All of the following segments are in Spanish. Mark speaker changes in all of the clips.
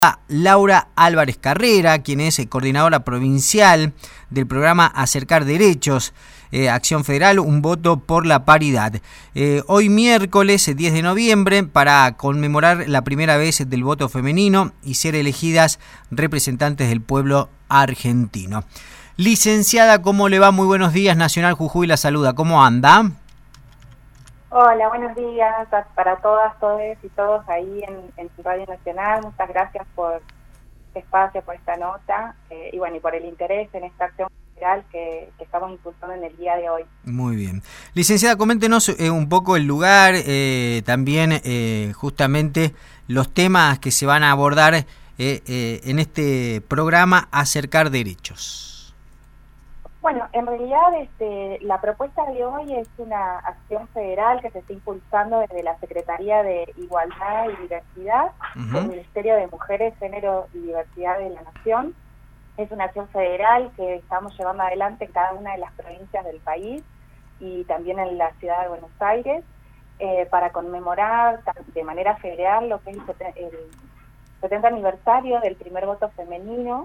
Speaker 1: Laura Álvarez Carrera, quien es coordinadora provincial del programa Acercar Derechos, Acción Federal, un voto por la paridad. Hoy miércoles 10 de noviembre, para conmemorar la primera vez del voto femenino y ser elegidas representantes del pueblo argentino. Licenciada, ¿cómo le va? Muy buenos días. Nacional Jujuy la saluda. ¿Cómo anda?
Speaker 2: Hola, buenos días para todas, todos y todos ahí en Radio Nacional. Muchas gracias por este espacio, por esta nota y por el interés en esta acción federal que estamos impulsando en el día de hoy.
Speaker 1: Muy bien. Licenciada, coméntenos un poco el lugar, también justamente los temas que se van a abordar en este programa Acercar Derechos.
Speaker 2: Bueno, en realidad la propuesta de hoy es una acción federal que se está impulsando desde la Secretaría de Igualdad y Diversidad, del Ministerio de Mujeres, Género y Diversidad de la Nación. Es una acción federal que estamos llevando adelante en cada una de las provincias del país y también en la ciudad de Buenos Aires para conmemorar de manera federal lo que es el 70 aniversario del primer voto femenino.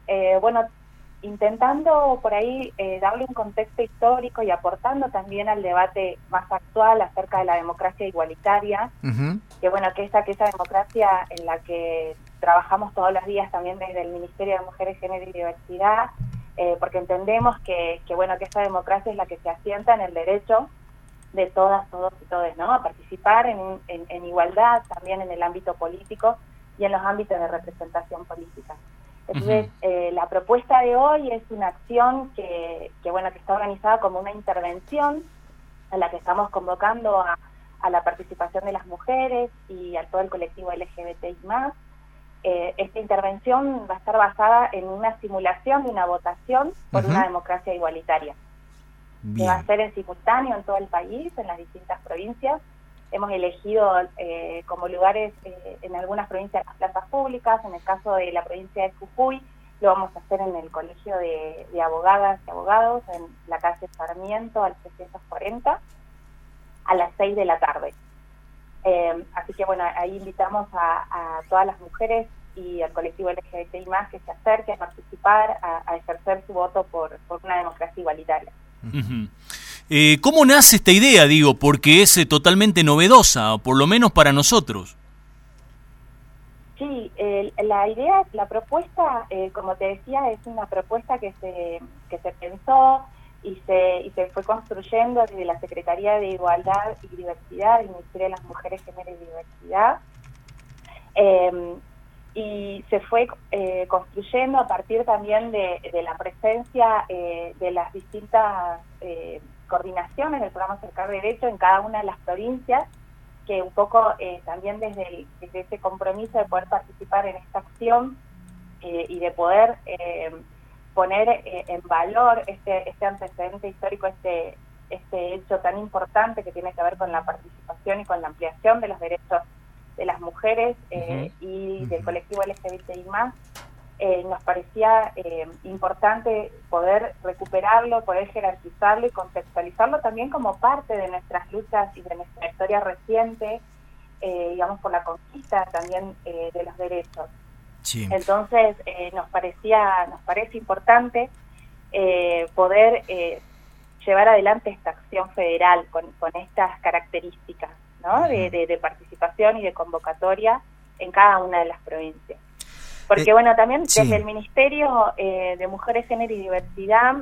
Speaker 2: Intentando por ahí darle un contexto histórico y aportando también al debate más actual acerca de la democracia igualitaria, que esa democracia en la que trabajamos todos los días también desde el Ministerio de Mujeres, Género y Diversidad, porque entendemos que esa democracia es la que se asienta en el derecho de todas, todos y todes, ¿no? A participar en igualdad también en el ámbito político y en los ámbitos de representación política. Entonces, la propuesta de hoy es una acción que está organizada como una intervención en la que estamos convocando a la participación de las mujeres y a todo el colectivo LGBTI+. Esta intervención va a estar basada en una simulación de una votación por una democracia igualitaria. Que va a ser en simultáneo en todo el país, en las distintas provincias. Hemos elegido como lugares en algunas provincias las plazas públicas. En el caso de la provincia de Jujuy lo vamos a hacer en el Colegio de Abogadas y Abogados, en la calle Sarmiento al 340, a las 6 de la tarde. Así que ahí invitamos a todas las mujeres y al colectivo LGBTI+, que se acerquen a participar, a ejercer su voto por una democracia igualitaria.
Speaker 3: ¿Cómo nace esta idea? Porque es totalmente novedosa, por lo menos para nosotros.
Speaker 2: Sí, la propuesta, como te decía, es una propuesta que se pensó y se fue construyendo desde la Secretaría de Igualdad y Diversidad, del Ministerio de las Mujeres, Género y Diversidad, y se fue construyendo a partir también de la presencia de las distintas coordinaciones del programa Acercar Derecho en cada una de las provincias, que un poco también desde ese compromiso de poder participar en esta acción y de poder poner en valor este antecedente histórico, este hecho tan importante que tiene que ver con la participación y con la ampliación de los derechos de las mujeres y del colectivo LGBTI+, nos parecía importante poder recuperarlo, poder jerarquizarlo y contextualizarlo también como parte de nuestras luchas y de nuestra historia reciente, por la conquista también de los derechos. Sí. Entonces nos parece importante poder llevar adelante esta acción federal con estas características, ¿no? de participación y de convocatoria en cada una de las provincias. Porque también desde el Ministerio de Mujeres, Género y Diversidad,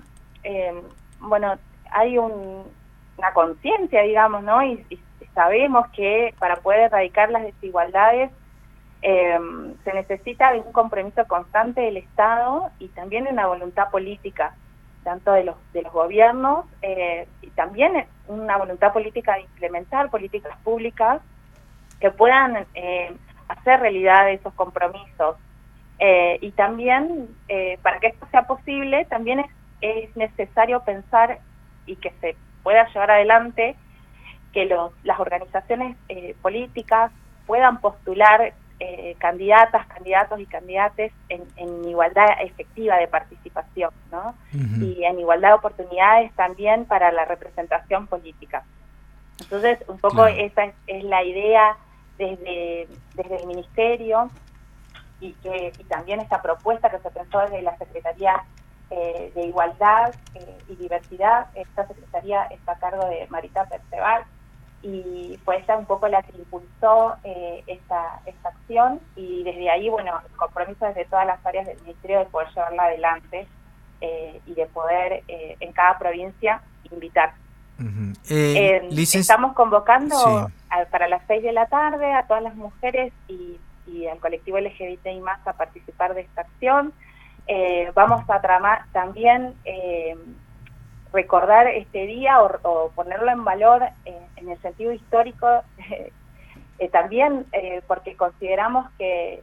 Speaker 2: hay una conciencia, ¿no? Y sabemos que para poder erradicar las desigualdades se necesita de un compromiso constante del Estado y también de una voluntad política, tanto de los gobiernos y también una voluntad política de implementar políticas públicas que puedan hacer realidad esos compromisos. Y también, para que esto sea posible, también es necesario pensar y que se pueda llevar adelante que las organizaciones políticas puedan postular candidatas, candidatos y candidates en igualdad efectiva de participación, ¿no? Y en igualdad de oportunidades también para la representación política. Entonces, un poco esa es la idea desde el Ministerio, y también esta propuesta que se pensó desde la Secretaría de Igualdad y Diversidad. Esta secretaría está a cargo de Marita Perceval, y fue ella un poco la que impulsó esta acción, y desde ahí, bueno, el compromiso desde todas las áreas del Ministerio de poder llevarla adelante y de poder en cada provincia invitar. Estamos convocando para las 6 de la tarde a todas las mujeres y al colectivo LGBTI+ a participar de esta acción. Vamos a también recordar este día o ponerlo en valor en el sentido histórico, también porque consideramos que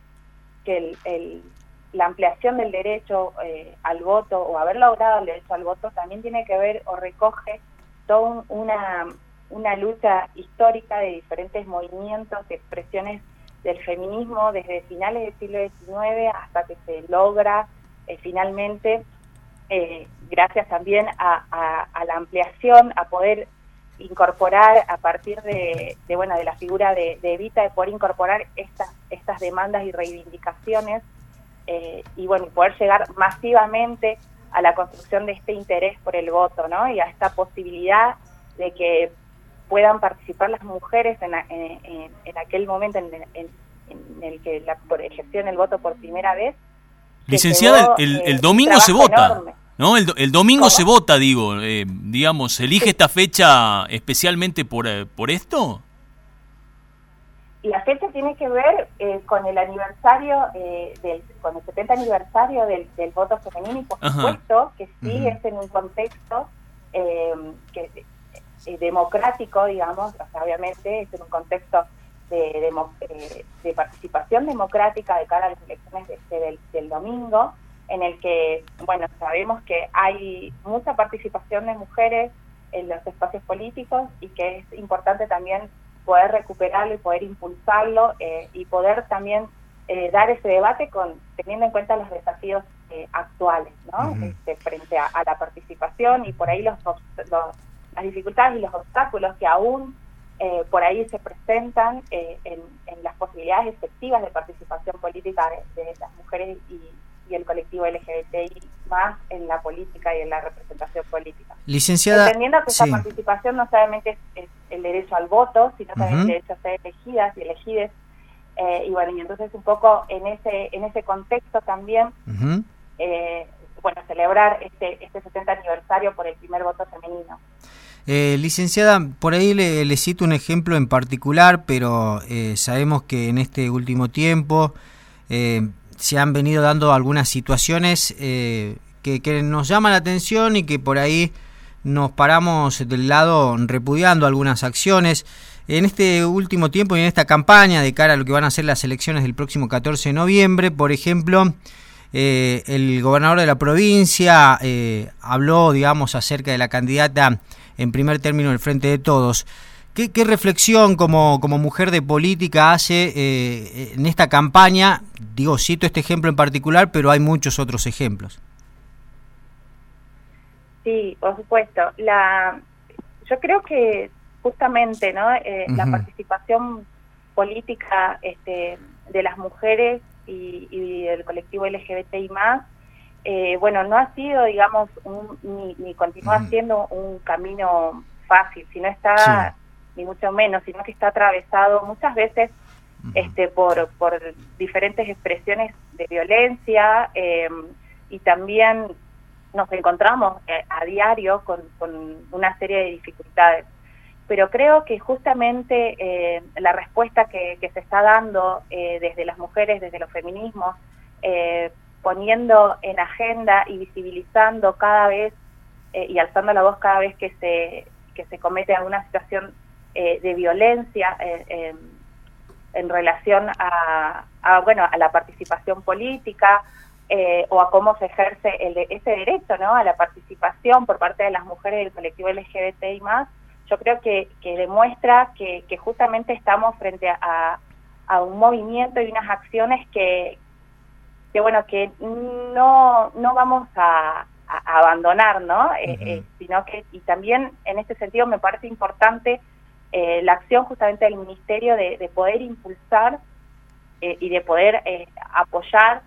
Speaker 2: la ampliación del derecho al voto, o haber logrado el derecho al voto, también tiene que ver o recoge toda una lucha histórica de diferentes movimientos, expresiones del feminismo desde finales del siglo XIX hasta que se logra finalmente, gracias también a la ampliación, a poder incorporar a partir de la figura de Evita, de poder incorporar estas demandas y reivindicaciones, y poder llegar masivamente a la construcción de este interés por el voto, ¿no? Y a esta posibilidad de que puedan participar las mujeres en aquel momento en el que ejercieron el voto por primera vez.
Speaker 3: Licenciada, el domingo se vota, enorme, ¿no? El domingo ¿Cómo? Se vota, digamos, ¿se elige esta fecha especialmente por esto?
Speaker 2: La fecha tiene que ver con el aniversario, con el 70 aniversario del voto femenino, y por supuesto que sí es en un contexto democrático, digamos, o sea, obviamente es en un contexto de participación democrática de cara a las elecciones del domingo, en el que, sabemos que hay mucha participación de mujeres en los espacios políticos, y que es importante también poder recuperarlo y poder impulsarlo, y poder también dar ese debate teniendo en cuenta los desafíos actuales, ¿no? Frente a la participación, y por ahí las dificultades y los obstáculos que aún por ahí se presentan en las posibilidades efectivas de participación política de las mujeres y el colectivo LGBTI más en la política y en la representación política.
Speaker 1: Licenciada,
Speaker 2: entendiendo que esa participación no solamente es el derecho al voto, sino también el derecho a ser elegidas y elegides, y entonces un poco en ese contexto también, celebrar este 70 aniversario por el primer voto femenino.
Speaker 1: Licenciada, por ahí le cito un ejemplo en particular, pero sabemos que en este último tiempo se han venido dando algunas situaciones que nos llaman la atención, y que por ahí nos paramos del lado repudiando algunas acciones. En este último tiempo y en esta campaña de cara a lo que van a ser las elecciones del próximo 14 de noviembre, por ejemplo, el gobernador de la provincia habló, digamos, acerca de la candidata en primer término del Frente de Todos. ¿Qué reflexión como mujer de política hace en esta campaña? Cito este ejemplo en particular, pero hay muchos otros ejemplos. Sí,
Speaker 2: por supuesto. Yo creo que justamente, ¿no? La participación política de las mujeres y del colectivo LGBTI+, no ha sido, digamos, ni continúa siendo un camino fácil, sino está, ni mucho menos, sino que está atravesado muchas veces por diferentes expresiones de violencia, y también nos encontramos a diario con una serie de dificultades. Pero creo que justamente la respuesta que se está dando desde las mujeres, desde los feminismos, poniendo en agenda y visibilizando cada vez y alzando la voz cada vez que se comete alguna situación de violencia en relación a la participación política, o a cómo se ejerce ese derecho, ¿no?, a la participación por parte de las mujeres del colectivo LGBTI+, yo creo que demuestra que justamente estamos frente a un movimiento y unas acciones que no vamos a abandonar, ¿no? Sino que, y también en este sentido me parece importante la acción justamente del Ministerio de poder impulsar y de poder apoyar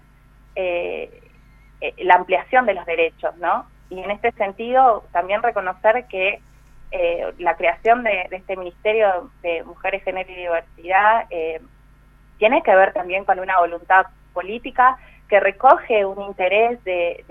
Speaker 2: la ampliación de los derechos, ¿no? Y en este sentido también reconocer que la creación de este Ministerio de Mujeres, Género y Diversidad tiene que ver también con una voluntad política que recoge un interés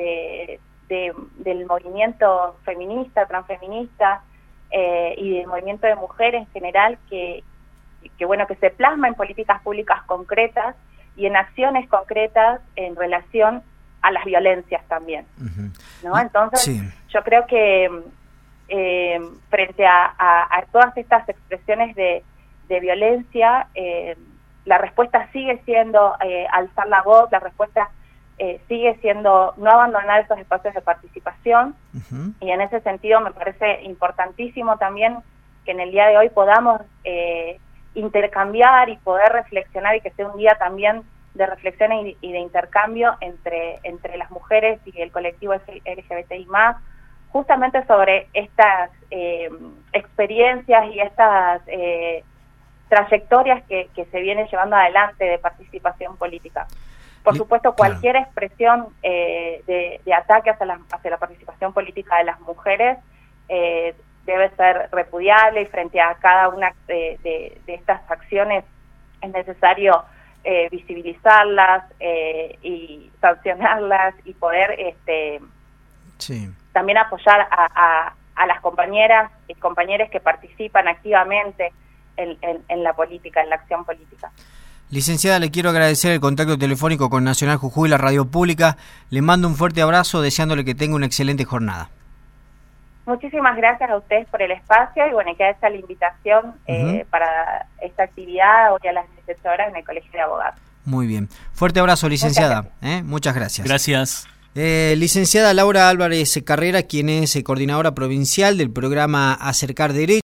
Speaker 2: del movimiento feminista, transfeminista y del movimiento de mujeres en general que se plasma en políticas públicas concretas y en acciones concretas en relación a las violencias también, ¿no? Entonces, sí, yo creo que frente a todas estas expresiones de violencia, la respuesta sigue siendo alzar la voz, la respuesta sigue siendo no abandonar esos espacios de participación, y en ese sentido me parece importantísimo también que en el día de hoy podamos intercambiar y poder reflexionar, y que sea un día también de reflexión y de intercambio entre las mujeres y el colectivo LGBTI+, justamente sobre estas experiencias y estas trayectorias que se vienen llevando adelante de participación política. Por supuesto, cualquier expresión de ataque hacia la participación política de las mujeres debe ser repudiable, y frente a cada una de estas acciones es necesario visibilizarlas y sancionarlas, y poder
Speaker 1: sí,
Speaker 2: también apoyar a las compañeras y compañeros que participan activamente en la política, en la acción política.
Speaker 1: Licenciada, le quiero agradecer el contacto telefónico con Nacional Jujuy, la radio pública. Le mando un fuerte abrazo, deseándole que tenga una excelente jornada.
Speaker 2: Muchísimas gracias a ustedes por el espacio, y bueno, queda esta la invitación para esta actividad hoy a las 18 horas en el Colegio de Abogados.
Speaker 1: Muy bien. Fuerte abrazo, licenciada. Muchas gracias.
Speaker 3: Gracias.
Speaker 1: Licenciada Laura Álvarez Carrera, quien es coordinadora provincial del programa Acercar Derechos.